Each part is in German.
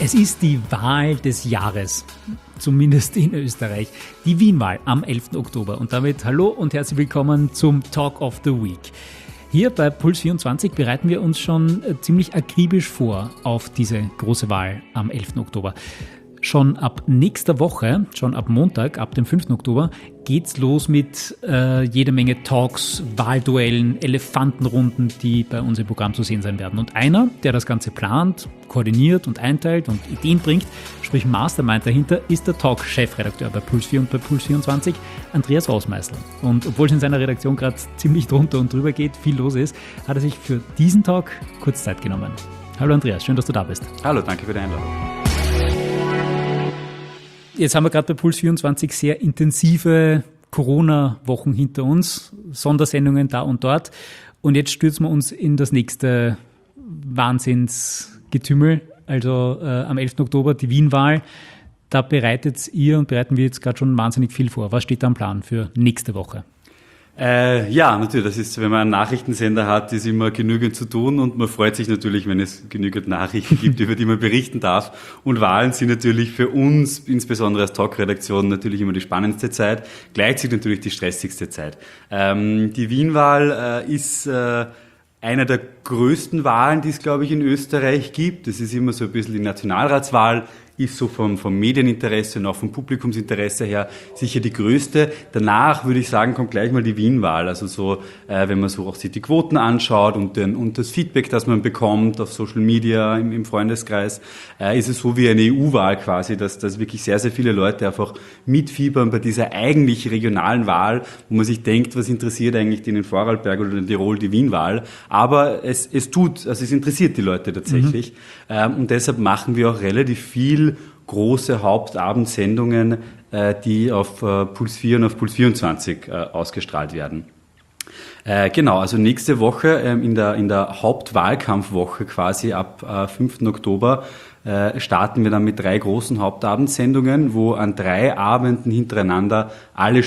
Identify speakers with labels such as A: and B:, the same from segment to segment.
A: Es ist die Wahl des Jahres, zumindest in Österreich, die Wien-Wahl am 11. Oktober. Und damit hallo und herzlich willkommen zum Talk of the Week. Hier bei Puls 24 bereiten wir uns schon ziemlich akribisch vor auf diese große Wahl am 11. Oktober. Schon ab nächster Woche, schon ab Montag, ab dem 5. Oktober, geht's los mit jede Menge Talks, Wahlduellen, Elefantenrunden, die bei uns im Programm zu sehen sein werden. Und einer, der das Ganze plant, koordiniert und einteilt und Ideen bringt, sprich Mastermind dahinter, ist der Talk-Chefredakteur bei Puls 4 und bei Puls 24, Andreas Roßmeißl. Und obwohl es in seiner Redaktion gerade ziemlich drunter und drüber geht, viel los ist, hat er sich für diesen Talk kurz Zeit genommen. Hallo Andreas, schön, dass du da bist.
B: Hallo, danke für die Einladung.
A: Jetzt haben wir gerade bei Puls 24 sehr intensive Corona-Wochen hinter uns, Sondersendungen da und dort. Und jetzt stürzen wir uns in das nächste Wahnsinnsgetümmel, also am 11. Oktober die Wien-Wahl. Da bereiten wir jetzt gerade schon wahnsinnig viel vor. Was steht da am Plan für nächste Woche?
B: Ja, natürlich, das ist, wenn man einen Nachrichtensender hat, ist immer genügend zu tun und man freut sich natürlich, wenn es genügend Nachrichten gibt, über die man berichten darf. Und Wahlen sind natürlich für uns, insbesondere als Talk-Redaktion, natürlich immer die spannendste Zeit, gleichzeitig natürlich die stressigste Zeit. Die Wien-Wahl ist einer der größten Wahlen, die es, glaube ich, in Österreich gibt. Das ist immer so ein bisschen die Nationalratswahl, ist so vom Medieninteresse und auch vom Publikumsinteresse her sicher die größte. Danach würde ich sagen, kommt gleich mal die Wien-Wahl. Also so, wenn man so auch sich die Quoten anschaut und das Feedback, das man bekommt auf Social Media, im Freundeskreis, ist es so wie eine EU-Wahl quasi, dass wirklich sehr, sehr viele Leute einfach mitfiebern bei dieser eigentlich regionalen Wahl, wo man sich denkt, was interessiert eigentlich den in Vorarlberg oder in Tirol die Wien-Wahl. Aber es interessiert die Leute tatsächlich. Und deshalb machen wir auch relativ viel große Hauptabendsendungen, die auf Puls 4 und auf Puls 24 ausgestrahlt werden. Genau, also nächste Woche in der Hauptwahlkampfwoche quasi ab 5. Oktober starten wir dann mit 3 großen Hauptabendsendungen, wo an 3 Abenden hintereinander alle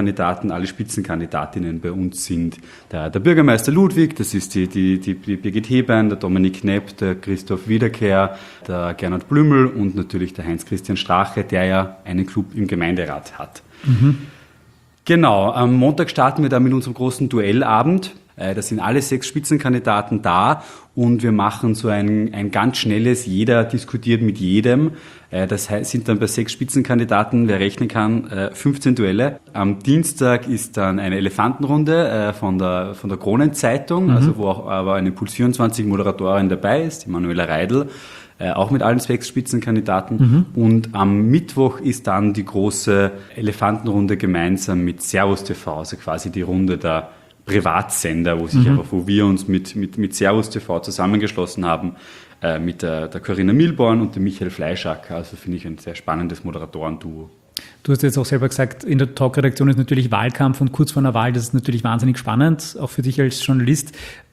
B: Spitzenkandidatinnen bei uns sind. Der Bürgermeister Ludwig, das ist die Birgit Hebein, der Dominik Knepp, der Christoph Wiederkehr, der Gernot Blümel und natürlich der Heinz-Christian Strache, der ja einen Club im Gemeinderat hat. Mhm. Genau, am Montag starten wir dann mit unserem großen Duellabend. Da sind alle 6 Spitzenkandidaten da und wir machen so ein ganz schnelles, jeder diskutiert mit jedem. Das heißt, sind dann bei 6 Spitzenkandidaten, wer rechnen kann, 15 Duelle. Am Dienstag ist dann eine Elefantenrunde von der Kronenzeitung, also wo auch aber eine Puls 24 Moderatorin dabei ist, die Manuela Reidl. Auch mit allen 6 Spitzenkandidaten. Und am Mittwoch ist dann die große Elefantenrunde gemeinsam mit Servus TV, also quasi die Runde der Privatsender, wo wir uns mit Servus TV zusammengeschlossen haben, mit der Corinna Milborn und dem Michael Fleischacker. Also finde ich ein sehr spannendes Moderatoren-Duo.
A: Du hast jetzt auch selber gesagt, in der Talk-Redaktion ist natürlich Wahlkampf und kurz vor einer Wahl, das ist natürlich wahnsinnig spannend, auch für dich als Journalist.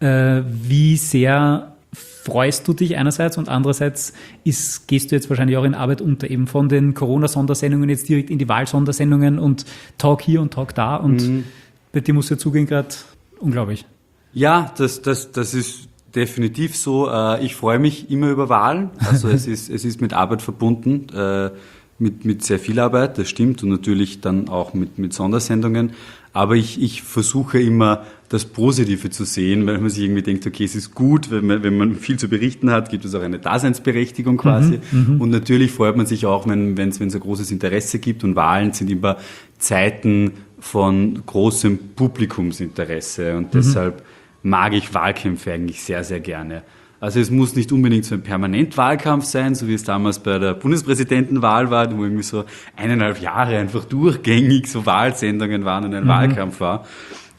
A: Wie sehr freust du dich einerseits und andererseits gehst du jetzt wahrscheinlich auch in Arbeit unter, eben von den Corona-Sondersendungen jetzt direkt in die Wahlsondersendungen und Talk hier und Talk da und bei dir muss ja zugehen gerade unglaublich.
B: Ja, das ist definitiv so. Ich freue mich immer über Wahlen. Also es ist mit Arbeit verbunden, mit sehr viel Arbeit, das stimmt, und natürlich dann auch mit Sondersendungen. Aber ich versuche immer, das Positive zu sehen, weil man sich irgendwie denkt, okay, es ist gut, wenn man viel zu berichten hat, gibt es auch eine Daseinsberechtigung quasi. Und natürlich freut man sich auch, wenn es ein großes Interesse gibt, und Wahlen sind immer Zeiten von großem Publikumsinteresse und deshalb mag ich Wahlkämpfe eigentlich sehr, sehr gerne. Also es muss nicht unbedingt so ein Permanentwahlkampf sein, so wie es damals bei der Bundespräsidentenwahl war, wo irgendwie so 1,5 Jahre einfach durchgängig so Wahlsendungen waren und ein Wahlkampf war.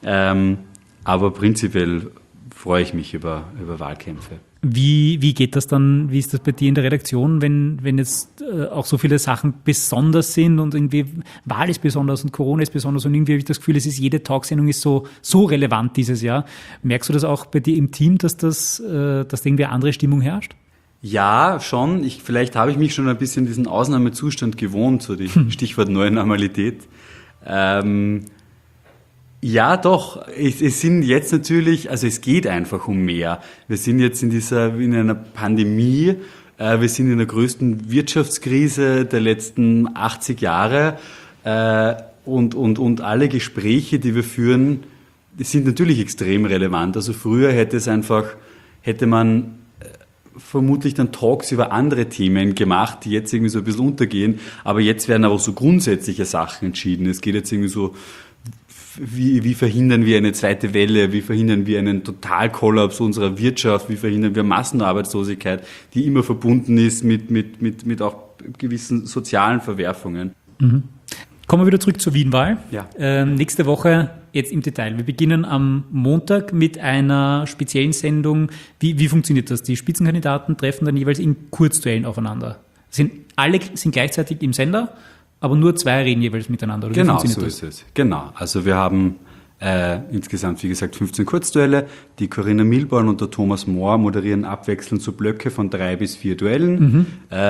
B: Aber prinzipiell freue ich mich über Wahlkämpfe.
A: Wie geht das dann, wie ist das bei dir in der Redaktion, wenn jetzt auch so viele Sachen besonders sind und irgendwie Wahl ist besonders und Corona ist besonders und irgendwie habe ich das Gefühl, jede Talksendung ist so relevant dieses Jahr. Merkst du das auch bei dir im Team, dass irgendwie eine andere Stimmung herrscht?
B: Ja, schon. Vielleicht habe ich mich schon ein bisschen diesen Ausnahmezustand gewohnt, so die Stichwort neue Normalität. Ja, doch. Es sind jetzt natürlich, also es geht einfach um mehr. Wir sind jetzt in einer Pandemie, Wir sind in der größten Wirtschaftskrise der letzten 80 Jahre. Und alle Gespräche, die wir führen, die sind natürlich extrem relevant. Also früher hätte man vermutlich dann Talks über andere Themen gemacht, die jetzt irgendwie so ein bisschen untergehen. Aber jetzt werden aber so grundsätzliche Sachen entschieden. Es geht jetzt irgendwie so, wie verhindern wir eine zweite Welle? Wie verhindern wir einen Totalkollaps unserer Wirtschaft? Wie verhindern wir Massenarbeitslosigkeit, die immer verbunden ist mit auch gewissen sozialen Verwerfungen?
A: Mhm. Kommen wir wieder zurück zur Wien-Wahl.
B: Ja.
A: Nächste Woche jetzt im Detail. Wir beginnen am Montag mit einer speziellen Sendung. Wie funktioniert das? Die Spitzenkandidaten treffen dann jeweils in Kurzduellen aufeinander. Alle sind gleichzeitig im Sender, aber nur 2 reden jeweils miteinander. Oder
B: genau, so ist es. Genau. Also wir haben insgesamt, wie gesagt, 15 Kurzduelle. Die Corinna Milborn und der Thomas Mohr moderieren abwechselnd so Blöcke von 3 bis 4 Duellen.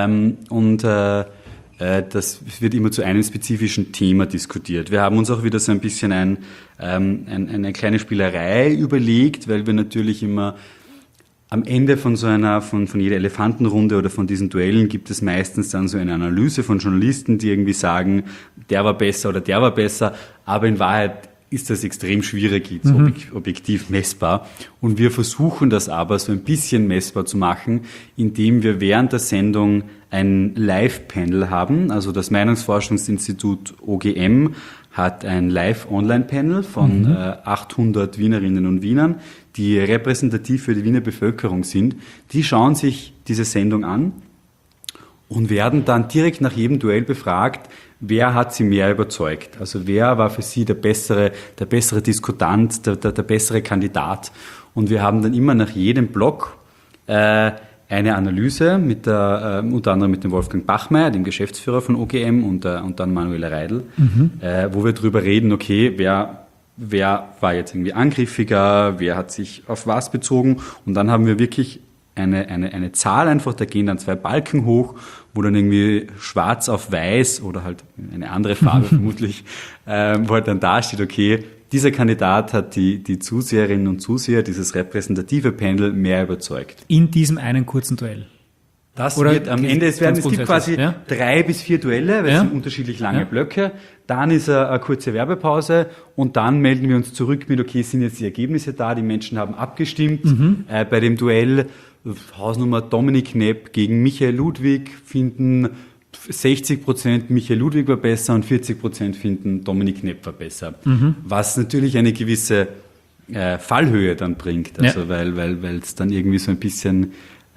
B: Das wird immer zu einem spezifischen Thema diskutiert. Wir haben uns auch wieder so ein bisschen eine kleine Spielerei überlegt, weil wir natürlich immer am Ende von jeder Elefantenrunde oder von diesen Duellen gibt es meistens dann so eine Analyse von Journalisten, die irgendwie sagen, der war besser oder der war besser, aber in Wahrheit ist das extrem schwierig, jetzt objektiv messbar. Und wir versuchen das aber so ein bisschen messbar zu machen, indem wir während der Sendung ein Live-Panel haben. Also das Meinungsforschungsinstitut OGM hat ein Live-Online-Panel von 800 Wienerinnen und Wienern, die repräsentativ für die Wiener Bevölkerung sind. Die schauen sich diese Sendung an und werden dann direkt nach jedem Duell befragt, wer hat sie mehr überzeugt? Also wer war für sie der bessere Diskutant, der bessere Kandidat? Und wir haben dann immer nach jedem Block eine Analyse unter anderem mit dem Wolfgang Bachmeier, dem Geschäftsführer von OGM und dann Manuela Reidl, wo wir drüber reden, okay, wer war jetzt irgendwie angriffiger, wer hat sich auf was bezogen? Und dann haben wir wirklich eine Zahl einfach, da gehen dann 2 Balken hoch, wo dann irgendwie schwarz auf weiß oder halt eine andere Farbe vermutlich, wo halt dann da steht, okay, dieser Kandidat hat die Zuseherinnen und Zuseher, dieses repräsentative Panel, mehr überzeugt.
A: In diesem einen kurzen Duell.
B: Das wird am Ende, es gibt quasi 3 bis 4 Duelle, weil es sind unterschiedlich lange Blöcke. Dann ist eine kurze Werbepause und dann melden wir uns zurück mit, okay, sind jetzt die Ergebnisse da, die Menschen haben abgestimmt. Bei dem Duell Hausnummer Dominik Knepp gegen Michael Ludwig finden 60% Michael Ludwig war besser und 40% finden Dominik Knepp war besser. Was natürlich eine gewisse Fallhöhe dann bringt, also weil es dann irgendwie so ein bisschen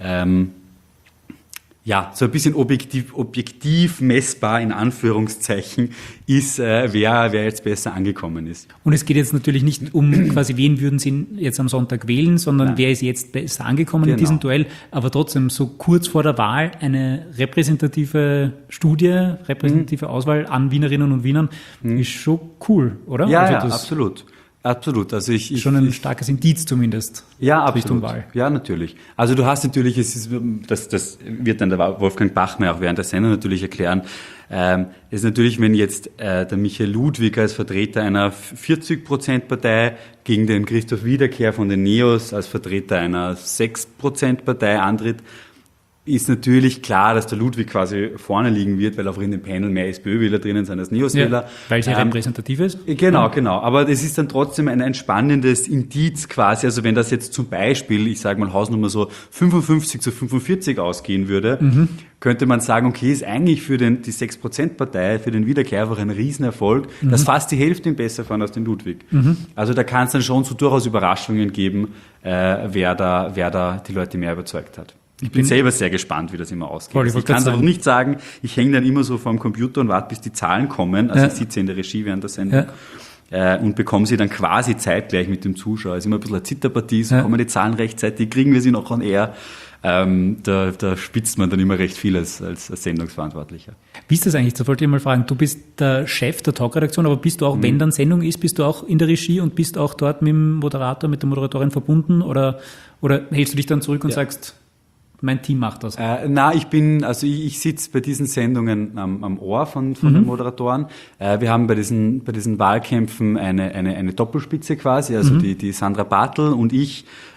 B: so ein bisschen objektiv messbar in Anführungszeichen ist, wer jetzt besser angekommen ist.
A: Und es geht jetzt natürlich nicht um quasi, wen würden Sie jetzt am Sonntag wählen, sondern wer ist jetzt besser angekommen in diesem Duell. Aber trotzdem, so kurz vor der Wahl eine repräsentative Studie, repräsentative Auswahl an Wienerinnen und Wienern ist schon cool, oder?
B: Ja, also absolut. Absolut. Also
A: schon ein starkes Indiz zumindest.
B: Ja, absolut.
A: Richtung Wahl.
B: Ja, natürlich. Also du hast natürlich, das wird dann der Wolfgang Bachmeier auch während der Sendung natürlich erklären. Ist natürlich, wenn jetzt der Michael Ludwig als Vertreter einer 40%-Partei gegen den Christoph Wiederkehr von den Neos als Vertreter einer 6%-Partei antritt, ist natürlich klar, dass der Ludwig quasi vorne liegen wird, weil auch in dem Panel mehr SPÖ-Wähler drinnen sind als Neos-Wähler.
A: Ja, weil sie repräsentativ ist.
B: Genau. Aber es ist dann trotzdem ein spannendes Indiz quasi. Also wenn das jetzt zum Beispiel, ich sage mal Hausnummer so 55 zu 45 ausgehen würde, könnte man sagen, okay, ist eigentlich für die 6%-Partei, für den Wiederkehr einfach ein Riesenerfolg, dass fast die Hälfte ihm besser fahren als den Ludwig. Also da kann es dann schon so durchaus Überraschungen geben, wer da die Leute mehr überzeugt hat. Ich bin selber sehr gespannt, wie das immer ausgeht. Also ich kann es auch nicht sagen, ich hänge dann immer so vor dem Computer und warte, bis die Zahlen kommen. Also ich sitze in der Regie während der Sendung und bekomme sie dann quasi zeitgleich mit dem Zuschauer. Es ist immer ein bisschen eine Zitterpartie, so kommen die Zahlen rechtzeitig, kriegen wir sie noch on air. Da spitzt man dann immer recht viel als Sendungsverantwortlicher.
A: Wie ist das eigentlich? Da wollte ich mal fragen, du bist der Chef der Talkredaktion, aber bist du auch, wenn dann Sendung ist, bist du auch in der Regie und bist auch dort mit dem Moderator, mit der Moderatorin verbunden oder hältst du dich dann zurück und sagst, mein Team macht das?
B: Ich sitze bei diesen Sendungen am Ohr von den Moderatoren. Wir haben bei diesen Wahlkämpfen eine Doppelspitze quasi, also die Sandra Bartel und ich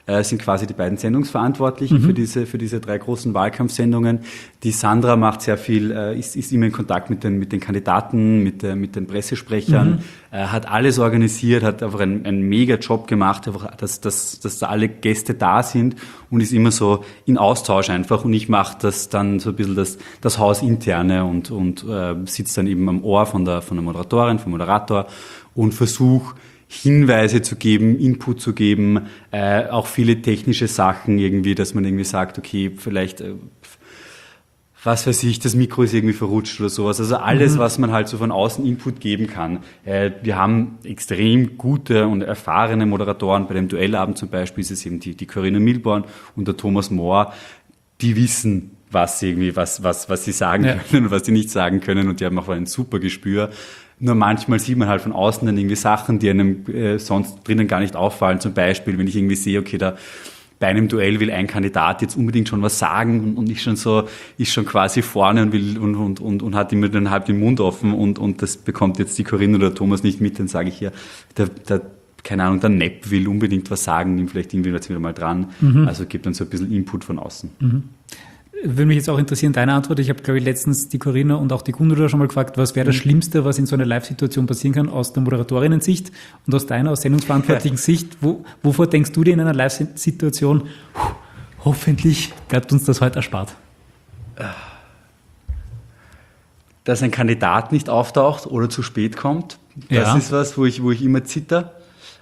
B: sind quasi die beiden Sendungsverantwortlichen für diese 3 großen Wahlkampfsendungen. Die Sandra macht sehr viel, ist immer in Kontakt mit den Kandidaten, mit den Pressesprechern, hat alles organisiert, hat einfach einen mega Job gemacht, einfach, dass da alle Gäste da sind und ist immer so in Austausch einfach. Und ich mache das dann so ein bisschen das Hausinterne und sitze dann eben am Ohr von der Moderatorin, vom Moderator und versuche Hinweise zu geben, Input zu geben, auch viele technische Sachen irgendwie, dass man irgendwie sagt, okay, vielleicht, was weiß ich, das Mikro ist irgendwie verrutscht oder sowas. Also alles, was man halt so von außen Input geben kann. Wir haben extrem gute und erfahrene Moderatoren. Bei dem Duellabend zum Beispiel ist es eben die Corinna Milborn und der Thomas Mohr, die wissen, was sie sagen können und was sie nicht sagen können, und die haben auch ein super Gespür. Nur manchmal sieht man halt von außen dann irgendwie Sachen, die einem sonst drinnen gar nicht auffallen. Zum Beispiel, wenn ich irgendwie sehe, okay, da bei einem Duell will ein Kandidat jetzt unbedingt schon was sagen und ist schon quasi vorne und will und hat immer dann halb den Mund offen und das bekommt jetzt die Corinna oder Thomas nicht mit, dann sage ich ja, keine Ahnung, der Nepp will unbedingt was sagen, nimm vielleicht irgendwie jetzt wieder mal dran. Also gibt dann so ein bisschen Input von außen.
A: Würde mich jetzt auch interessieren, deine Antwort. Ich habe, glaube ich, letztens die Corinna und auch die Gundula schon mal gefragt, was wäre das Schlimmste, was in so einer Live-Situation passieren kann, aus der Moderatorinnen-Sicht und aus deiner, aus sendungsverantwortlichen Sicht. Wovor denkst du dir in einer Live-Situation, hoffentlich bleibt uns das heute erspart?
B: Dass ein Kandidat nicht auftaucht oder zu spät kommt, das ist was, wo ich immer zitter.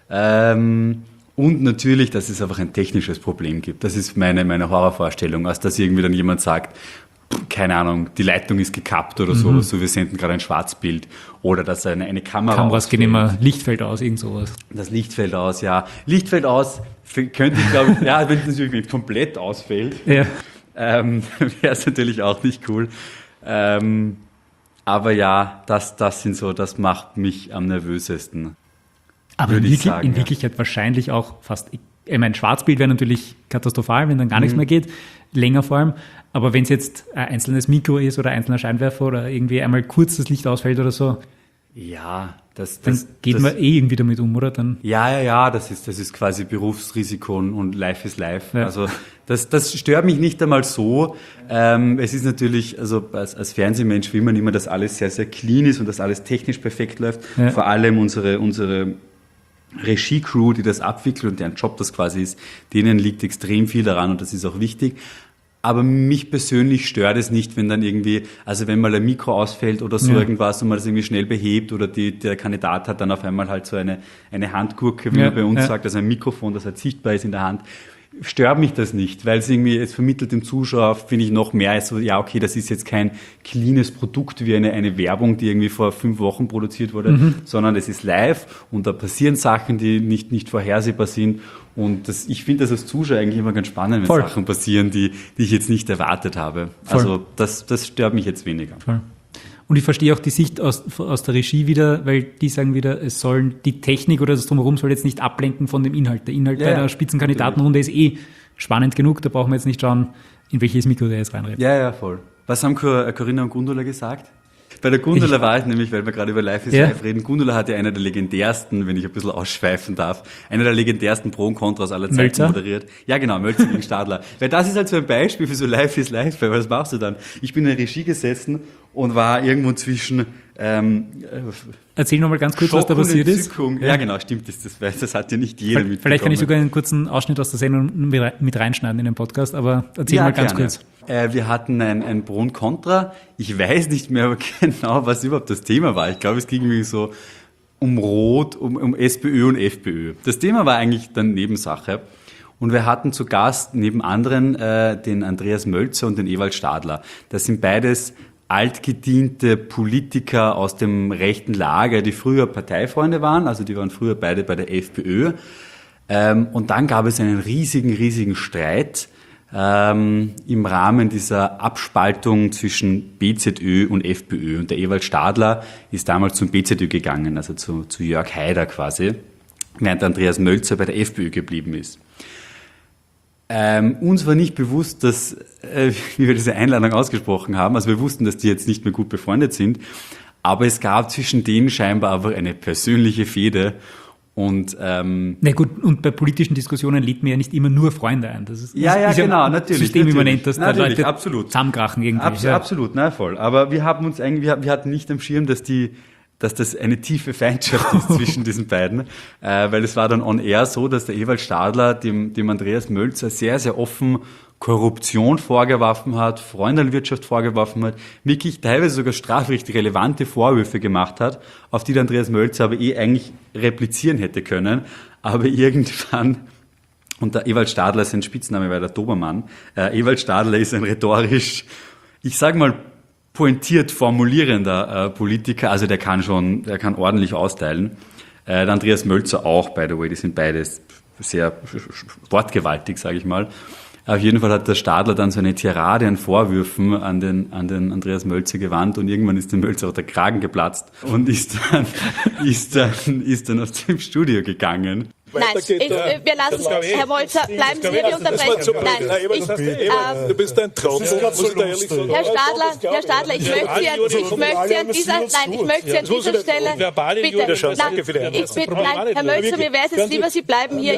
B: Und natürlich, dass es einfach ein technisches Problem gibt. Das ist meine Horrorvorstellung, als dass irgendwie dann jemand sagt, keine Ahnung, die Leitung ist gekappt oder so wir senden gerade ein Schwarzbild. Oder dass eine Kamera
A: Kameras gehen immer, Licht fällt aus, irgend sowas.
B: Das Licht fällt aus, ja. Licht fällt aus, könnte ich glaube, ja, wenn es natürlich komplett ausfällt, wäre es natürlich auch nicht cool. Aber ja, das macht mich am nervösesten.
A: Aber in Wirklichkeit wahrscheinlich auch fast, ich meine, Schwarzbild wäre natürlich katastrophal, wenn dann gar nichts mehr geht, länger vor allem. Aber wenn es jetzt ein einzelnes Mikro ist oder ein einzelner Scheinwerfer oder irgendwie einmal kurz das Licht ausfällt oder so,
B: ja,
A: dann geht man irgendwie damit um, oder? Dann
B: ja, das ist quasi Berufsrisiko und Life is Life. Ja. Also das stört mich nicht einmal so. Es ist natürlich, also als Fernsehmensch will man immer, dass alles sehr, sehr clean ist und dass alles technisch perfekt läuft. Ja. Vor allem unsere Regie-Crew, die das abwickelt und deren Job das quasi ist, denen liegt extrem viel daran und das ist auch wichtig. Aber mich persönlich stört es nicht, wenn dann irgendwie, also wenn mal ein Mikro ausfällt oder so irgendwas und man das irgendwie schnell behebt oder der Kandidat hat dann auf einmal halt so eine Handgurke, wie man bei uns sagt, also ein Mikrofon, das halt sichtbar ist in der Hand. Stört mich das nicht, weil es vermittelt dem Zuschauer, finde ich, noch mehr so, ja, okay, das ist jetzt kein cleanes Produkt wie eine Werbung, die irgendwie vor 5 Wochen produziert wurde, sondern es ist live und da passieren Sachen, die nicht vorhersehbar sind. Und ich finde das als Zuschauer eigentlich immer ganz spannend, wenn Sachen passieren, die ich jetzt nicht erwartet habe. Voll. Also das stört mich jetzt weniger.
A: Voll. Und ich verstehe auch die Sicht aus der Regie wieder, weil die sagen wieder, die Technik oder das Drumherum soll jetzt nicht ablenken von dem Inhalt. Der Inhalt bei der Spitzenkandidatenrunde ist spannend genug, da brauchen wir jetzt nicht schauen, in welches Mikro der jetzt reinredet.
B: Ja, voll. Was haben Corinna und Gundula gesagt? Bei der Gundula war ich nämlich, weil wir gerade über Life is Life reden, Gundula hat ja einer der legendärsten, wenn ich ein bisschen ausschweifen darf, einer der legendärsten Pro und Kontras aller Zeiten moderiert. Ja, genau, Mölzer gegen Stadler. Weil das ist halt so ein Beispiel für so Life is Life, weil was machst du dann? Ich bin in der Regie gesessen und war irgendwo zwischen
A: Erzähl nochmal ganz kurz, was da passiert ist.
B: Ja, genau, stimmt. Das hat ja nicht jeder mitbekommen.
A: Vielleicht kann ich sogar einen kurzen Ausschnitt aus der Sendung mit reinschneiden in den Podcast, aber erzähl mal ganz kurz.
B: Wir hatten ein Pro und Contra. Ich weiß nicht mehr genau, was überhaupt das Thema war. Ich glaube, es ging irgendwie so um Rot, um SPÖ und FPÖ. Das Thema war eigentlich dann Nebensache. Und wir hatten zu Gast neben anderen den Andreas Mölzer und den Ewald Stadler. Das sind beides altgediente Politiker aus dem rechten Lager, die früher Parteifreunde waren, also die waren früher beide bei der FPÖ. Und dann gab es einen riesigen Streit im Rahmen dieser Abspaltung zwischen BZÖ und FPÖ. Und der Ewald Stadler ist damals zum BZÖ gegangen, also zu Jörg Haider quasi, während Andreas Mölzer bei der FPÖ geblieben ist. Uns war nicht bewusst, dass, wie wir diese Einladung ausgesprochen haben, also wir wussten, dass die jetzt nicht mehr gut befreundet sind, aber es gab zwischen denen scheinbar einfach eine persönliche Fehde Und
A: na gut, und bei politischen Diskussionen lädt man ja nicht immer nur Freunde ein. Das ist
B: genau, natürlich.
A: Systemimmanent, dass da Leute
B: absolut
A: zusammenkrachen irgendwie.
B: Absolut, na voll. Aber wir haben uns eigentlich, wir hatten nicht am Schirm, dass das eine tiefe Feindschaft ist zwischen diesen beiden, weil es war dann on air so, dass der Ewald Stadler dem Andreas Mölzer sehr, sehr offen Korruption vorgeworfen hat, Freundelwirtschaft vorgeworfen hat, wirklich teilweise sogar strafrechtlich relevante Vorwürfe gemacht hat, auf die der Andreas Mölzer aber eigentlich replizieren hätte können. Aber irgendwann, und der Ewald Stadler, sein Spitzname war der Dobermann, Ewald Stadler ist ein rhetorisch, ich sag mal, pointiert formulierender Politiker, also der kann ordentlich austeilen. Der Andreas Mölzer auch, by the way, die sind beides sehr wortgewaltig, sage ich mal. Auf jeden Fall hat der Stadler dann so eine Tirade an Vorwürfen an den Andreas Mölzer gewandt und irgendwann ist dem Mölzer auch der Kragen geplatzt und ist dann aus dem Studio gegangen.
C: Nein, wir lassen, Herr Molzer, bleiben Sie, wir unterbrechen. Nein,
D: du bist ein Trottel, muss ich da ehrlich sagen.
C: Herr Stadler, ich möchte Sie an dieser Stelle, bitte, nein, Herr Mölzer, mir wäre es jetzt lieber, Sie bleiben hier.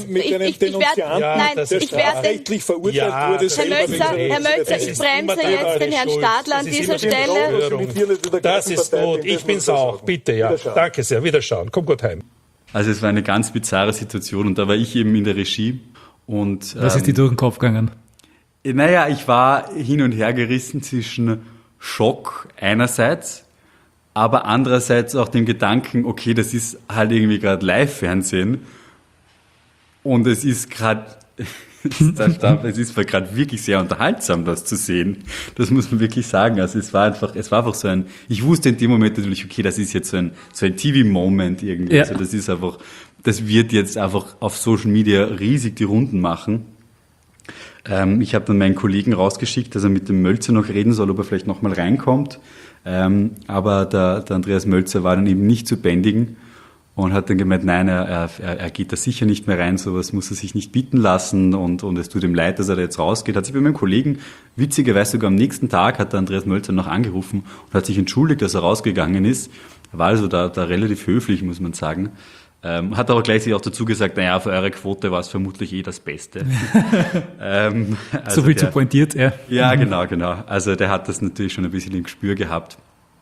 C: Ich werde
D: rechtlich verurteilt wurde.
C: Herr Mölzer, ich bremse jetzt den Herrn Stadler an dieser Stelle.
D: Das ist gut, ich bin's auch, bitte, ja. Danke sehr, Wiederschauen, komm gut heim.
B: Also es war eine ganz bizarre Situation und da war ich eben in der Regie. Und,
A: was ist dir durch den Kopf gegangen?
B: Naja, ich war hin und her gerissen zwischen Schock einerseits, aber andererseits auch dem Gedanken, okay, das ist halt irgendwie gerade Live-Fernsehen und es ist gerade... es ist gerade wirklich sehr unterhaltsam, das zu sehen. Das muss man wirklich sagen. Also es war einfach so ein, ich wusste in dem Moment natürlich, okay, das ist jetzt so ein TV-Moment irgendwie. Ja. Also das wird jetzt einfach auf Social Media riesig die Runden machen. Ich habe dann meinen Kollegen rausgeschickt, dass er mit dem Mölzer noch reden soll, ob er vielleicht nochmal reinkommt. Aber der Andreas Mölzer war dann eben nicht zu bändigen. Und hat dann gemeint, nein, er geht da sicher nicht mehr rein, sowas muss er sich nicht bieten lassen und es tut ihm leid, dass er da jetzt rausgeht. Hat sich bei meinem Kollegen, witzigerweise sogar am nächsten Tag, hat der Andreas Mölzer noch angerufen und hat sich entschuldigt, dass er rausgegangen ist. Er war also da relativ höflich, muss man sagen. Hat aber gleichzeitig auch dazu gesagt, naja, für eure Quote war es vermutlich das Beste.
A: So viel zu pointiert, ja.
B: Ja, genau. Also der hat das natürlich schon ein bisschen im Gespür gehabt.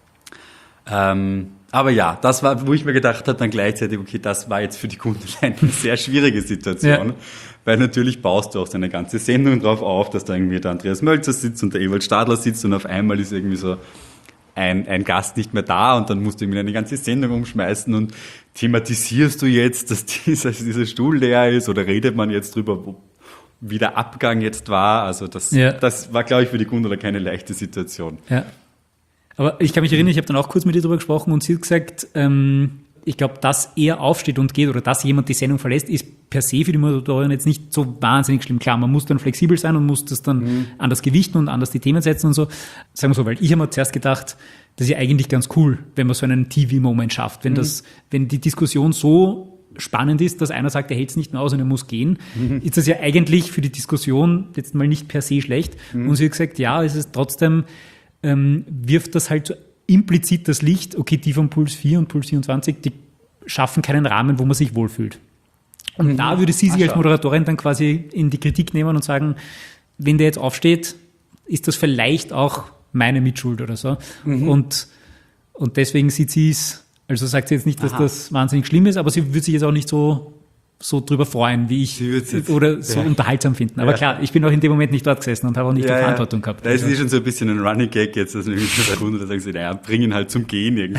B: Aber ja, das war, wo ich mir gedacht habe, dann gleichzeitig, okay, das war jetzt für die Gunderlein eine sehr schwierige Situation, weil natürlich baust du auch so eine ganze Sendung drauf auf, dass da irgendwie der Andreas Mölzer sitzt und der Ewald Stadler sitzt und auf einmal ist irgendwie so ein Gast nicht mehr da und dann musst du irgendwie eine ganze Sendung umschmeißen und thematisierst du jetzt, dass dieser Stuhl leer ist oder redet man jetzt drüber, wie der Abgang jetzt war? Also das war, glaube ich, für die Gundula keine leichte Situation.
A: Ja. Aber ich kann mich erinnern, ich habe dann auch kurz mit ihr darüber gesprochen und sie hat gesagt, ich glaube, dass er aufsteht und geht oder dass jemand die Sendung verlässt, ist per se für die Moderatorin jetzt nicht so wahnsinnig schlimm. Klar, man muss dann flexibel sein und muss das dann anders gewichten und anders die Themen setzen und so. Sagen wir so, weil ich habe mir zuerst gedacht, das ist ja eigentlich ganz cool, wenn man so einen TV-Moment schafft. Wenn die Diskussion so spannend ist, dass einer sagt, er hält es nicht mehr aus und er muss gehen, ist das ja eigentlich für die Diskussion jetzt mal nicht per se schlecht. Und sie hat gesagt, ja, es ist trotzdem... wirft das halt so implizit das Licht, okay, die von Puls 4 und Puls 24, die schaffen keinen Rahmen, wo man sich wohlfühlt. Und da würde sie sich als Moderatorin dann quasi in die Kritik nehmen und sagen, wenn der jetzt aufsteht, ist das vielleicht auch meine Mitschuld oder so. Und deswegen sieht sie es, also sagt sie jetzt nicht, dass das wahnsinnig schlimm ist, aber sie würde sich jetzt auch nicht so drüber freuen, wie ich, oder so unterhaltsam finden. Aber klar, ich bin auch in dem Moment nicht dort gesessen und habe auch nicht die Verantwortung gehabt.
B: Da ist schon so ein bisschen ein Running Gag jetzt, dass irgendwie der Kunde, da sagen sie, naja, bringen halt zum Gehen irgendwie.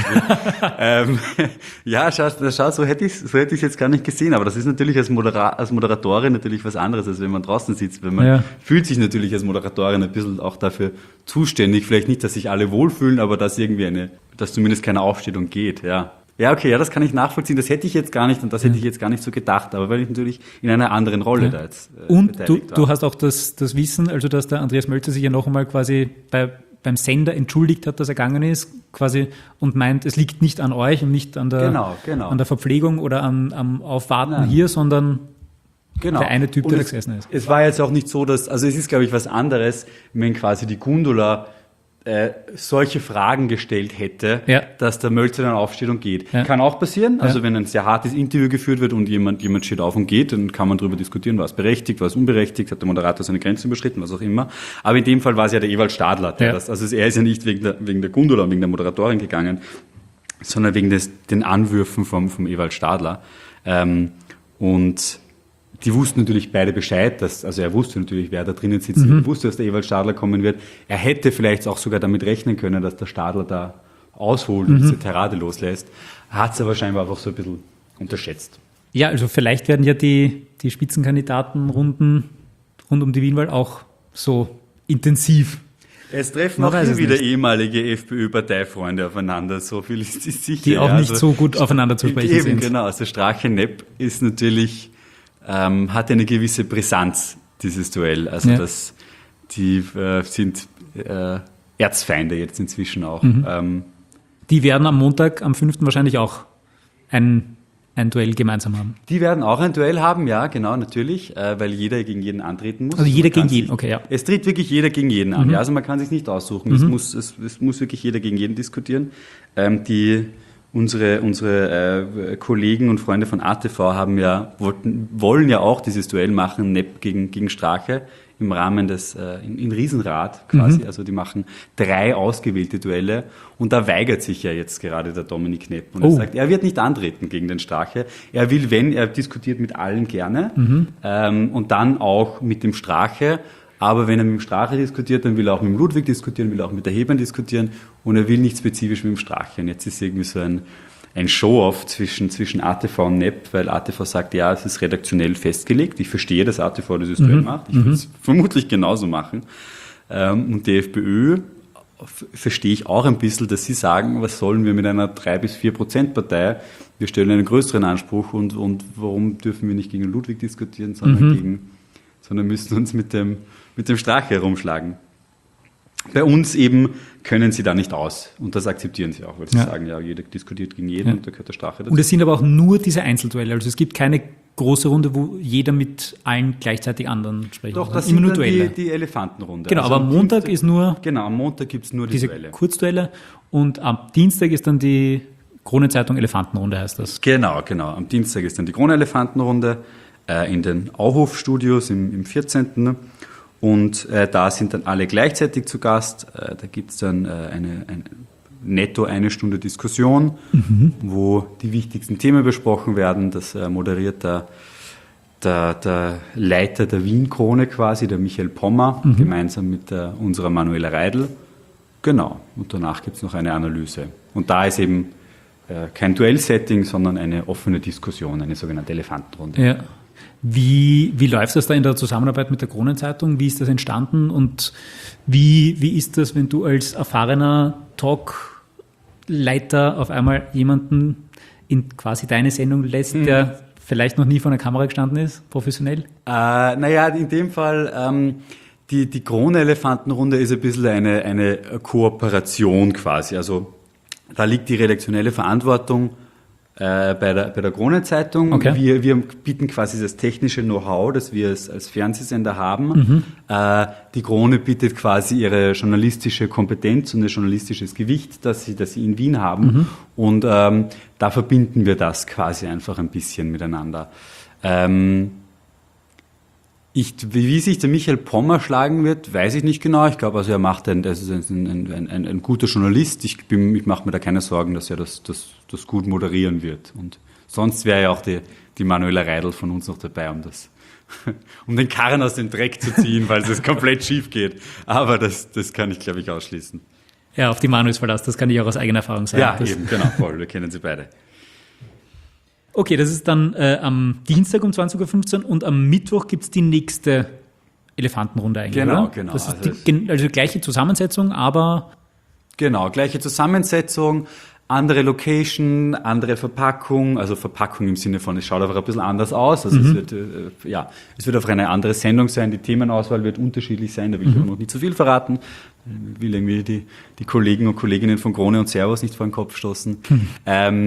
B: Schau, so hätte ich jetzt gar nicht gesehen, aber das ist natürlich als Moderatorin natürlich was anderes, als wenn man draußen sitzt, man fühlt sich natürlich als Moderatorin ein bisschen auch dafür zuständig, vielleicht nicht, dass sich alle wohlfühlen, aber dass irgendwie dass zumindest keine aufsteht und geht, Ja, okay, das kann ich nachvollziehen. Das hätte ich jetzt gar nicht und das hätte ich jetzt gar nicht so gedacht, aber weil ich natürlich in einer anderen Rolle da jetzt
A: und du hast auch das Wissen, also dass der Andreas Mölzer sich ja noch einmal quasi beim Sender entschuldigt hat, dass er gegangen ist, quasi und meint, es liegt nicht an euch und nicht an der an der Verpflegung oder am Aufwarten hier, sondern der eine Typ, der da gesessen ist.
B: Es war jetzt auch nicht so, also es ist, glaube ich, was anderes, wenn quasi die Gundula solche Fragen gestellt hätte, dass der Mölzer dann aufsteht und geht.
A: Ja.
B: Kann auch passieren. Also wenn ein sehr hartes Interview geführt wird und jemand steht auf und geht, dann kann man darüber diskutieren, war es berechtigt, war es unberechtigt, hat der Moderator seine Grenzen überschritten, was auch immer. Aber in dem Fall war es ja der Ewald Stadler. Also er ist ja nicht wegen der Gundula und wegen der Moderatorin gegangen, sondern wegen den Anwürfen vom Ewald Stadler. Und die wussten natürlich beide Bescheid, also er wusste natürlich, wer da drinnen sitzt, er wusste, dass der Ewald Stadler kommen wird. Er hätte vielleicht auch sogar damit rechnen können, dass der Stadler da ausholt und diese Tirade loslässt. Hat es aber scheinbar einfach so ein bisschen unterschätzt.
A: Ja, also vielleicht werden ja die Spitzenkandidatenrunden rund um die Wienwahl auch so intensiv.
B: Es treffen auch hier wieder ehemalige FPÖ-Parteifreunde aufeinander, so viel ist sicher.
A: Die auch nicht so gut aufeinander zu sprechen sind.
B: Genau, also Strache-Nepp ist natürlich... hat eine gewisse Brisanz, dieses Duell. Also die sind Erzfeinde jetzt inzwischen auch.
A: Die werden am Montag, am 5. wahrscheinlich auch ein Duell gemeinsam haben. Die
B: werden auch ein Duell haben, ja, genau, natürlich, weil jeder gegen jeden antreten muss.
A: Also jeder gegen jeden, okay, ja.
B: Es tritt wirklich jeder gegen jeden an, ja, also man kann sich nicht aussuchen. Es muss wirklich jeder gegen jeden diskutieren. Unsere Kollegen und Freunde von ATV wollen ja auch dieses Duell machen, Nepp gegen Strache, im Rahmen des in Riesenrad quasi. Also die machen 3 ausgewählte Duelle und da weigert sich ja jetzt gerade der Dominik Nepp und er sagt, er wird nicht antreten gegen den Strache. Er will, er diskutiert mit allen gerne und dann auch mit dem Strache. Aber wenn er mit dem Strache diskutiert, dann will er auch mit dem Ludwig diskutieren, will er auch mit der Hebern diskutieren und er will nicht spezifisch mit dem Strache. Und jetzt ist irgendwie so ein Show-off zwischen ATV und Nepp, weil ATV sagt, ja, es ist redaktionell festgelegt. Ich verstehe, dass ATV dieses Duell macht. Ich würde es vermutlich genauso machen. Und die FPÖ verstehe ich auch ein bisschen, dass sie sagen, was sollen wir mit einer 3-4% Partei? Wir stellen einen größeren Anspruch und warum dürfen wir nicht gegen Ludwig diskutieren, sondern müssen uns mit dem Strache herumschlagen. Bei uns eben können sie da nicht aus. Und das akzeptieren sie auch, weil sie sagen, ja, jeder diskutiert gegen jeden und da gehört der Strache dazu.
A: Und es sind aber auch nur diese Einzelduelle. Also es gibt keine große Runde, wo jeder mit allen gleichzeitig anderen spricht.
B: Doch, das sind nur Duelle. Die Elefantenrunde.
A: Genau, also aber am Montag ist nur...
B: Genau, am Montag gibt es nur
A: diese
B: Duelle.
A: Kurzduelle. Und am Dienstag ist dann die Kronenzeitung Elefantenrunde, heißt das.
B: Genau. Am Dienstag ist dann die Krone-Elefantenrunde in den Auhof-Studios im 14. Und da sind dann alle gleichzeitig zu Gast. Da gibt es dann eine Stunde Diskussion, wo die wichtigsten Themen besprochen werden. Das moderiert der Leiter der Wien-Krone quasi, der Michael Pommer, gemeinsam mit unserer Manuela Reidl. Genau, und danach gibt es noch eine Analyse. Und da ist eben kein Duell-Setting, sondern eine offene Diskussion, eine sogenannte Elefantenrunde.
A: Ja. Wie läuft das da in der Zusammenarbeit mit der Kronenzeitung? Wie ist das entstanden und wie ist das, wenn du als erfahrener Talkleiter auf einmal jemanden in quasi deine Sendung lässt, der vielleicht noch nie vor einer Kamera gestanden ist, professionell?
B: In dem Fall, die Krone-Elefantenrunde ist ein bisschen eine Kooperation quasi. Also da liegt die redaktionelle Verantwortung bei der Kronenzeitung. Okay. Wir bieten quasi das technische Know-how, das wir als Fernsehsender haben. Die Krone bietet quasi ihre journalistische Kompetenz und ihr journalistisches Gewicht, das sie in Wien haben. Und da verbinden wir das quasi einfach ein bisschen miteinander. Wie sich der Michael Pommer schlagen wird, weiß ich nicht genau. Ich glaube, also er ist ein guter Journalist. Ich mache mir da keine Sorgen, dass er das gut moderieren wird. Und sonst wäre ja auch die Manuela Reidl von uns noch dabei, um den Karren aus dem Dreck zu ziehen, weil es komplett schief geht. Aber das kann ich, glaube ich, ausschließen.
A: Ja, auf die Manu ist Verlass. Das kann ich auch aus eigener Erfahrung sagen.
B: Ja, eben, genau, voll. Wir kennen sie beide.
A: Okay, das ist dann am Dienstag um 20.15 Uhr und am Mittwoch gibt es die nächste Elefantenrunde eigentlich, oder?
B: Genau.
A: Das ist also gleiche Zusammensetzung, aber... Genau,
B: gleiche Zusammensetzung, andere Location, andere Verpackung, also Verpackung im Sinne von, es schaut einfach ein bisschen anders aus. Also es wird auf eine andere Sendung sein, die Themenauswahl wird unterschiedlich sein, da will ich aber noch nicht zu viel verraten. Ich will irgendwie die Kollegen und Kolleginnen von Krone und Servus nicht vor den Kopf stoßen.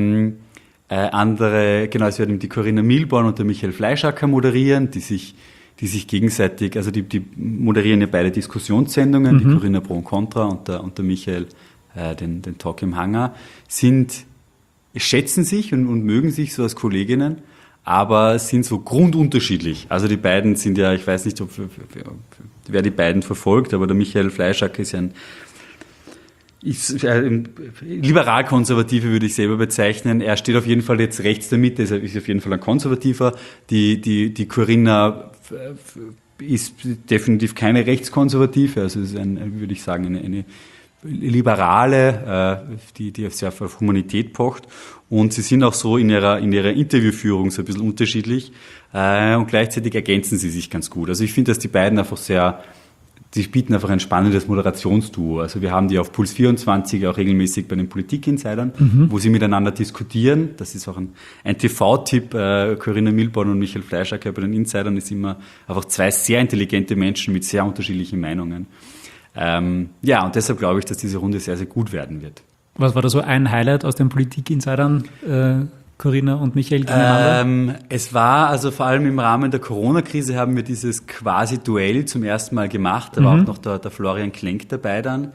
B: Es werden die Corinna Milborn und der Michael Fleischacker moderieren, die sich sich gegenseitig, also die moderieren ja beide Diskussionssendungen, die Corinna Pro und Contra und der Michael den Talk im Hangar, schätzen sich und mögen sich so als Kolleginnen, aber sind so grundunterschiedlich. Also die beiden sind ja, ich weiß nicht, wer die beiden verfolgt, aber der Michael Fleischacker ist ja liberal-konservative würde ich selber bezeichnen. Er steht auf jeden Fall jetzt rechts der Mitte, ist auf jeden Fall ein Konservativer. Die Corinna ist definitiv keine Rechtskonservative, also ist würde ich sagen, eine Liberale, die sehr auf Humanität pocht. Und sie sind auch so in ihrer Interviewführung so ein bisschen unterschiedlich. Und gleichzeitig ergänzen sie sich ganz gut. Also ich finde, dass die beiden einfach die bieten einfach ein spannendes Moderationsduo. Also wir haben die auf Puls 24 auch regelmäßig bei den Politik-Insidern, wo sie miteinander diskutieren. Das ist auch ein TV-Tipp. Corinna Milborn und Michael Fleischacker bei den Insidern ist immer einfach zwei sehr intelligente Menschen mit sehr unterschiedlichen Meinungen. Und deshalb glaube ich, dass diese Runde sehr, sehr gut werden wird.
A: Was war da so ein Highlight aus den Politik-Insidern, Corinna und Michael gegeneinander?
B: Es war, also vor allem im Rahmen der Corona-Krise haben wir dieses quasi Duell zum ersten Mal gemacht. Da war auch noch der Florian Klenk dabei dann.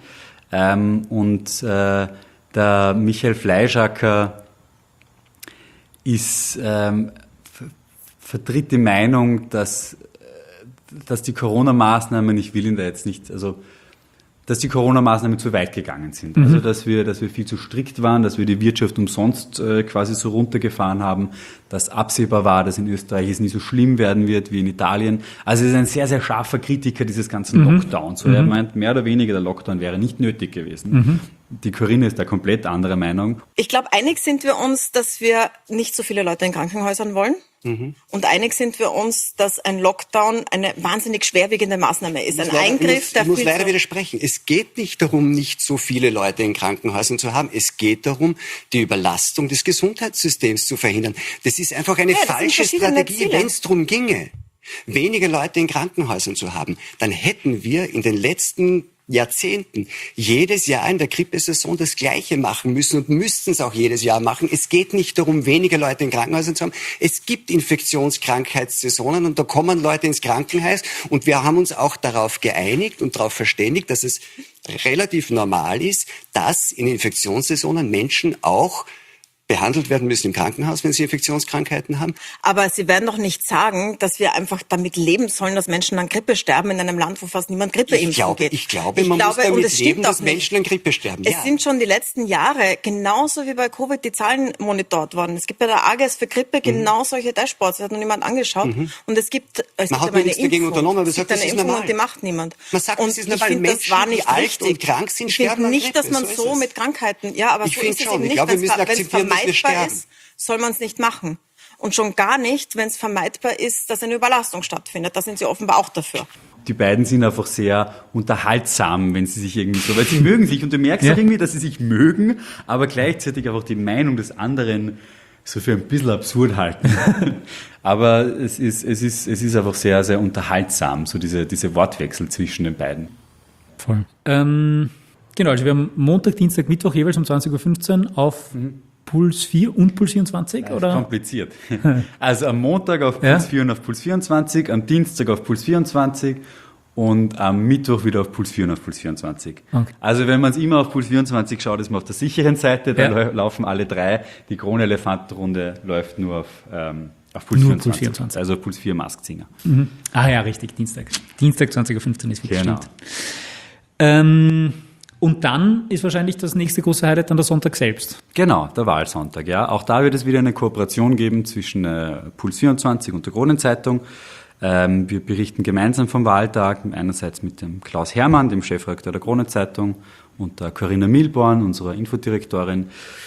B: Der Michael Fleischacker vertritt die Meinung, dass die Corona-Maßnahmen, ich will ihn da jetzt nicht, also dass die Corona-Maßnahmen zu weit gegangen sind. Also dass wir viel zu strikt waren, dass wir die Wirtschaft umsonst quasi so runtergefahren haben, dass absehbar war, dass in Österreich es nie so schlimm werden wird wie in Italien. Also er ist ein sehr, sehr scharfer Kritiker dieses ganzen Lockdowns. Er meint, mehr oder weniger der Lockdown wäre nicht nötig gewesen. Die Corinna ist da komplett anderer Meinung.
E: Ich glaube, einig sind wir uns, dass wir nicht so viele Leute in Krankenhäusern wollen. Und einig sind wir uns, dass ein Lockdown eine wahnsinnig schwerwiegende Maßnahme ist. Ein Eingriff,
F: Ich muss leider widersprechen. Es geht nicht darum, nicht so viele Leute in Krankenhäusern zu haben. Es geht darum, die Überlastung des Gesundheitssystems zu verhindern. Das ist einfach eine falsche Strategie. Wenn es darum ginge, weniger Leute in Krankenhäusern zu haben, dann hätten wir in den letzten Jahrzehnten jedes Jahr in der Grippesaison das Gleiche machen müssen und müssten es auch jedes Jahr machen. Es geht nicht darum, weniger Leute in Krankenhäusern zu haben. Es gibt Infektionskrankheitssaisonen und da kommen Leute ins Krankenhaus und wir haben uns auch darauf geeinigt und darauf verständigt, dass es relativ normal ist, dass in Infektionssaisonen Menschen auch behandelt werden müssen im Krankenhaus, wenn sie Infektionskrankheiten haben.
E: Aber Sie werden doch nicht sagen, dass wir einfach damit leben sollen, dass Menschen an Grippe sterben in einem Land, wo fast niemand Grippe impfen geht.
F: Ich glaube, man muss damit leben, dass Menschen an Grippe sterben.
E: Es sind schon die letzten Jahre, genauso wie bei Covid, die Zahlen monitort worden. Es gibt bei der AGES für Grippe genau solche Dashboards. Das hat noch niemand angeschaut. Und es gibt aber nichts dagegen unternommen, aber es gibt eine Impfung und die macht niemand.
F: Man sagt,
E: und
F: es ist
E: ich finde,
F: Menschen,
E: das war nicht
F: die alt
E: richtig.
F: Und krank sind,
E: ich finde nicht, dass man so mit Krankheiten, aber so ist es eben nicht. Wenn es vermeidbar ist, soll man es nicht machen. Und schon gar nicht, wenn es vermeidbar ist, dass eine Überlastung stattfindet. Da sind sie offenbar auch dafür.
B: Die beiden sind einfach sehr unterhaltsam, wenn sie sich irgendwie so, weil sie mögen sich und du merkst auch irgendwie, dass sie sich mögen, aber gleichzeitig einfach die Meinung des anderen so für ein bisschen absurd halten. Aber es ist einfach sehr, sehr unterhaltsam, so diese Wortwechsel zwischen den beiden.
A: Voll. Genau, also wir haben Montag, Dienstag, Mittwoch jeweils um 20.15 Uhr auf Puls 4 und Puls 24,
B: das
A: oder?
B: Ist kompliziert. Also am Montag auf Puls 4 und auf Puls 24, am Dienstag auf Puls 24 und am Mittwoch wieder auf Puls 4 und auf Puls 24. Okay. Also wenn man es immer auf Puls 24 schaut, ist man auf der sicheren Seite, da laufen alle drei. Die Krone-Elefantenrunde läuft nur auf Puls 24. Puls 24. Also Puls 4 Masked Singer.
A: Ah ja, richtig, Dienstag. Dienstag 20.15 Uhr ist wirklich
B: genau.
A: Stimmt. Und dann ist wahrscheinlich das nächste große Highlight dann der Sonntag selbst.
B: Genau, der Wahlsonntag, ja. Auch da wird es wieder eine Kooperation geben zwischen Puls 24 und der Kronenzeitung. Wir berichten gemeinsam vom Wahltag, einerseits mit dem Klaus Hermann, dem Chefredakteur der Kronenzeitung, und der Corinna Milborn, unserer Infodirektorin.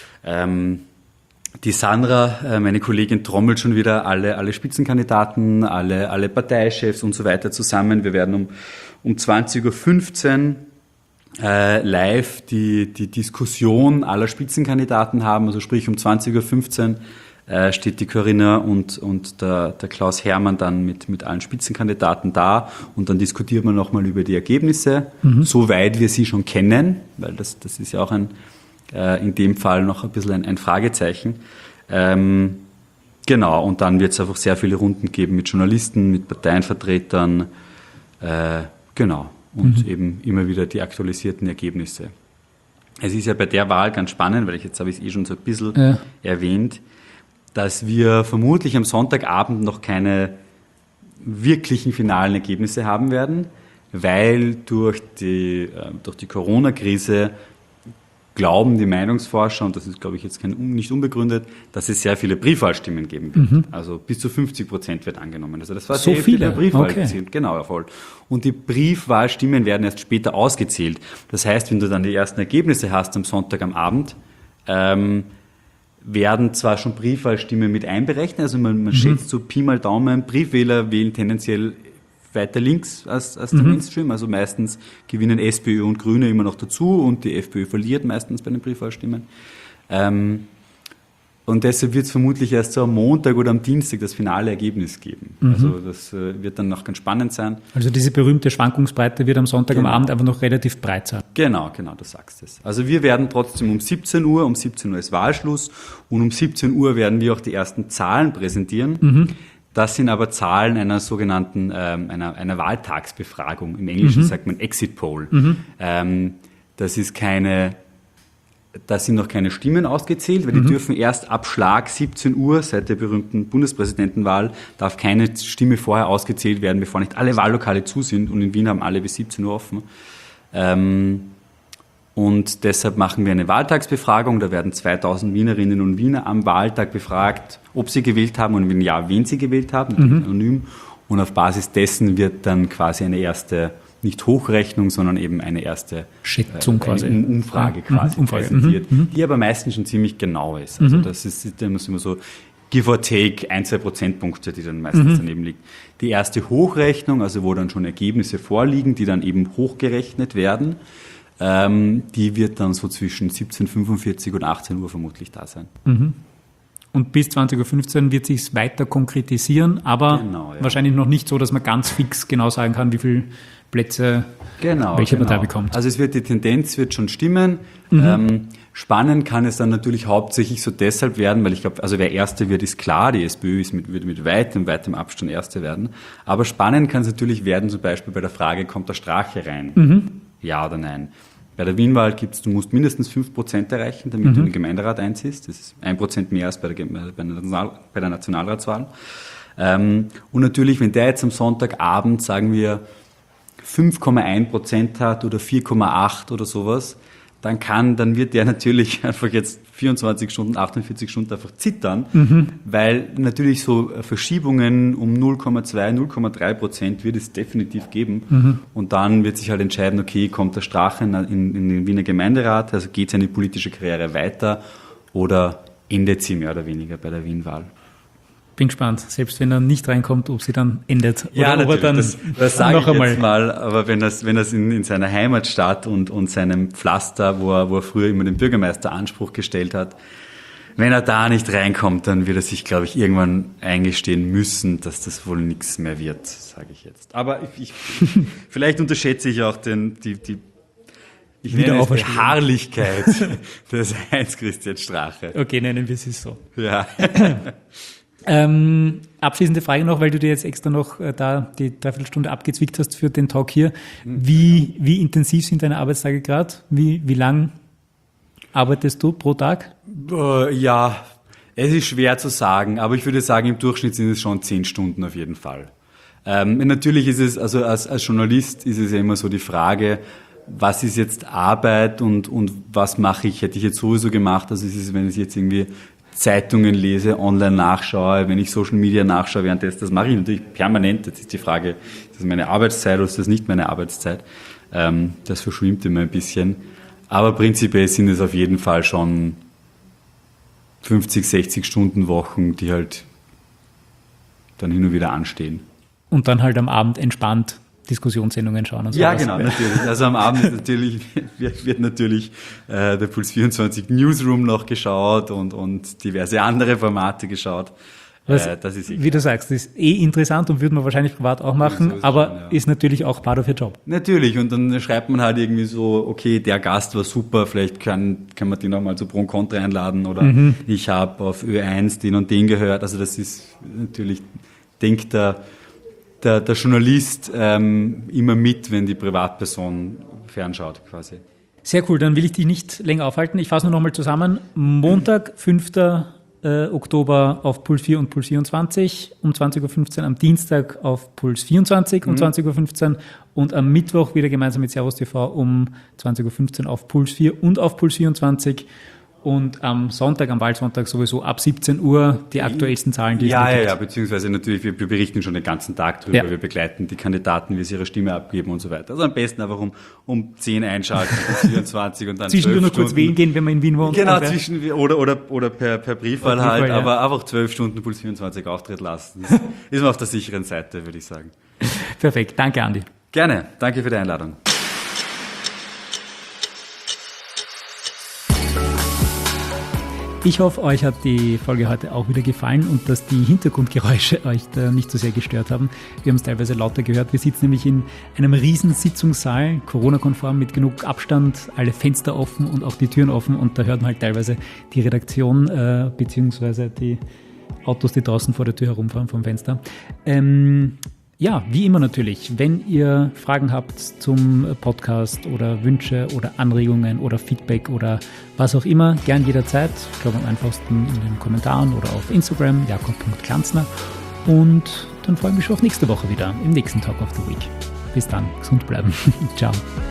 B: Die Sandra, meine Kollegin, trommelt schon wieder alle Spitzenkandidaten, alle Parteichefs und so weiter zusammen. Wir werden um 20.15 Uhr live die Diskussion aller Spitzenkandidaten haben, also sprich um 20.15 Uhr steht die Corinna und der Klaus Hermann dann mit allen Spitzenkandidaten da und dann diskutiert man nochmal über die Ergebnisse, soweit wir sie schon kennen, weil das ist ja auch in dem Fall noch ein bisschen ein Fragezeichen. Genau, und dann wird es einfach sehr viele Runden geben mit Journalisten, mit Parteienvertretern, genau, und eben immer wieder die aktualisierten Ergebnisse. Es ist ja bei der Wahl ganz spannend, weil jetzt habe ich es schon so ein bisschen erwähnt, dass wir vermutlich am Sonntagabend noch keine wirklichen finalen Ergebnisse haben werden, weil durch die Corona-Krise glauben die Meinungsforscher, und das ist, glaube ich, jetzt nicht unbegründet, dass es sehr viele Briefwahlstimmen geben wird. Also bis zu 50% wird angenommen. Also das war
A: so viele
B: Briefwahl gezählt. Genau, voll. Und die Briefwahlstimmen werden erst später ausgezählt. Das heißt, wenn du dann die ersten Ergebnisse hast am Sonntag am Abend, werden zwar schon Briefwahlstimmen mit einberechnet, also man schätzt so Pi mal Daumen, Briefwähler wählen tendenziell weiter links als der Mainstream, also meistens gewinnen SPÖ und Grüne immer noch dazu und die FPÖ verliert meistens bei den Briefwahlstimmen. Und deshalb wird es vermutlich erst so am Montag oder am Dienstag das finale Ergebnis geben. Also das wird dann noch ganz spannend sein.
A: Also diese berühmte Schwankungsbreite wird am Sonntag am Abend einfach noch relativ breit sein.
B: Genau, du sagst es. Also wir werden trotzdem um 17 Uhr ist Wahlschluss und um 17 Uhr werden wir auch die ersten Zahlen präsentieren. Das sind aber Zahlen einer sogenannten einer Wahltagsbefragung. Im Englischen sagt man Exit Poll. Das sind noch keine Stimmen ausgezählt, weil die dürfen erst ab Schlag 17 Uhr seit der berühmten Bundespräsidentenwahl darf keine Stimme vorher ausgezählt werden, bevor nicht alle Wahllokale zu sind. Und in Wien haben alle bis 17 Uhr offen. Und deshalb machen wir eine Wahltagsbefragung. Da werden 2000 Wienerinnen und Wiener am Wahltag befragt, ob sie gewählt haben und wenn ja, wen sie gewählt haben, anonym. Und auf Basis dessen wird dann quasi eine erste, nicht Hochrechnung, sondern eben eine erste
A: Schätzung quasi.
B: Umfrage quasi präsentiert, die aber meistens schon ziemlich genau ist. Also das ist immer so give or take 1-2 Prozentpunkte, die dann meistens daneben liegen. Die erste Hochrechnung, also wo dann schon Ergebnisse vorliegen, die dann eben hochgerechnet werden, die wird dann so zwischen 17:45 und 18 Uhr vermutlich da sein.
A: Und bis 20:15 Uhr wird sich es weiter konkretisieren, aber wahrscheinlich noch nicht so, dass man ganz fix genau sagen kann, wie viele Plätze welche Partei bekommt.
B: Also die Tendenz wird schon stimmen. Spannend kann es dann natürlich hauptsächlich so deshalb werden, weil ich glaube, also wer Erste wird, ist klar, die SPÖ wird mit weitem Abstand Erste werden. Aber spannend kann es natürlich werden, zum Beispiel bei der Frage, kommt der Strache rein? Ja oder nein? Bei der Wienwahl du musst mindestens 5% erreichen, damit du in den Gemeinderat einziehst. Das ist 1% mehr als bei der Nationalratswahl. Und natürlich, wenn der jetzt am Sonntagabend, sagen wir, 5,1% hat oder 4,8 oder sowas, dann wird der natürlich einfach jetzt 24 Stunden, 48 Stunden einfach zittern, weil natürlich so Verschiebungen um 0,2, 0,3% wird es definitiv geben. Und dann wird sich halt entscheiden, okay, kommt der Strache in den Wiener Gemeinderat, also geht seine politische Karriere weiter oder endet sie mehr oder weniger bei der Wienwahl.
A: Bin gespannt, selbst wenn er nicht reinkommt, ob sie dann endet.
B: Ja,
A: oder
B: natürlich,
A: ob er dann
B: das sage ich jetzt mal, aber wenn das in seiner Heimatstadt und seinem Pflaster, wo er früher immer den Bürgermeisteranspruch gestellt hat, wenn er da nicht reinkommt, dann wird er sich, glaube ich, irgendwann eingestehen müssen, dass das wohl nichts mehr wird, sage ich jetzt. Aber vielleicht unterschätze ich auch die Beharrlichkeit des Heinz-Christian Strache.
A: Okay, nennen wir es so.
B: Ja.
A: Abschließende Frage noch, weil du dir jetzt extra noch da die 3/4 abgezwickt hast für den Talk hier. Wie intensiv sind deine Arbeitstage gerade? Wie lang arbeitest du pro Tag?
B: Ja, es ist schwer zu sagen, aber ich würde sagen, im Durchschnitt sind es schon 10 Stunden auf jeden Fall. Natürlich ist es, also als Journalist ist es ja immer so die Frage, was ist jetzt Arbeit und was mache ich, hätte ich jetzt sowieso gemacht, also es ist, wenn ich jetzt irgendwie Zeitungen lese, online nachschaue, wenn ich Social Media nachschaue, währenddessen, das mache ich natürlich permanent. Jetzt ist die Frage, ist das meine Arbeitszeit oder ist das nicht meine Arbeitszeit? Das verschwimmt immer ein bisschen. Aber prinzipiell sind es auf jeden Fall schon 50, 60 Stunden Wochen, die halt dann hin und wieder anstehen.
A: Und dann halt am Abend entspannt Diskussionssendungen schauen und so.
B: Ja, genau, natürlich. Also am Abend wird natürlich der Puls 24 Newsroom noch geschaut und diverse andere Formate geschaut. Das ist
A: wie du sagst, das ist interessant und würde man wahrscheinlich privat auch machen, aber ist natürlich auch part of your job.
B: Natürlich, und dann schreibt man halt irgendwie so, okay, der Gast war super, vielleicht kann man den auch mal zu Pro und Contra einladen oder ich habe auf Ö1 den und den gehört. Also das ist natürlich, denkt der Journalist immer mit, wenn die Privatperson fernschaut quasi.
A: Sehr cool, dann will ich dich nicht länger aufhalten. Ich fasse nur nochmal zusammen. Montag, 5. Oktober auf Puls 4 und Puls 24 um 20.15 Uhr, am Dienstag auf Puls 24 um 20.15 Uhr und am Mittwoch wieder gemeinsam mit Servus TV um 20.15 Uhr auf Puls 4 und auf Puls 24 und am Sonntag, am Wahlsonntag sowieso ab 17 Uhr die aktuellsten Zahlen, die es gibt.
B: Ja, beziehungsweise natürlich, wir berichten schon den ganzen Tag drüber, wir begleiten die Kandidaten, wie sie ihre Stimme abgeben und so weiter. Also am besten einfach um 10 einschalten, bis 24 und dann
A: zwischendurch noch kurz wählen gehen, wenn man in Wien wohnt.
B: Genau, oder per Briefwahl halt, aber einfach 12 Stunden Puls 24 Auftritt lassen. Das ist man auf der sicheren Seite, würde ich sagen.
A: Perfekt, danke Andi.
B: Gerne, danke für die Einladung.
A: Ich hoffe, euch hat die Folge heute auch wieder gefallen und dass die Hintergrundgeräusche euch da nicht so sehr gestört haben. Wir haben es teilweise lauter gehört. Wir sitzen nämlich in einem riesen Sitzungssaal, Corona-konform mit genug Abstand, alle Fenster offen und auch die Türen offen und da hört man halt teilweise die Redaktion beziehungsweise die Autos, die draußen vor der Tür herumfahren vom Fenster. Ja, wie immer natürlich, wenn ihr Fragen habt zum Podcast oder Wünsche oder Anregungen oder Feedback oder was auch immer, gern jederzeit. Ich glaube am einfachsten in den Kommentaren oder auf Instagram, jakob.klanzner. Und dann freue ich mich schon auf nächste Woche wieder im nächsten Talk of the Week. Bis dann, gesund bleiben. Ciao.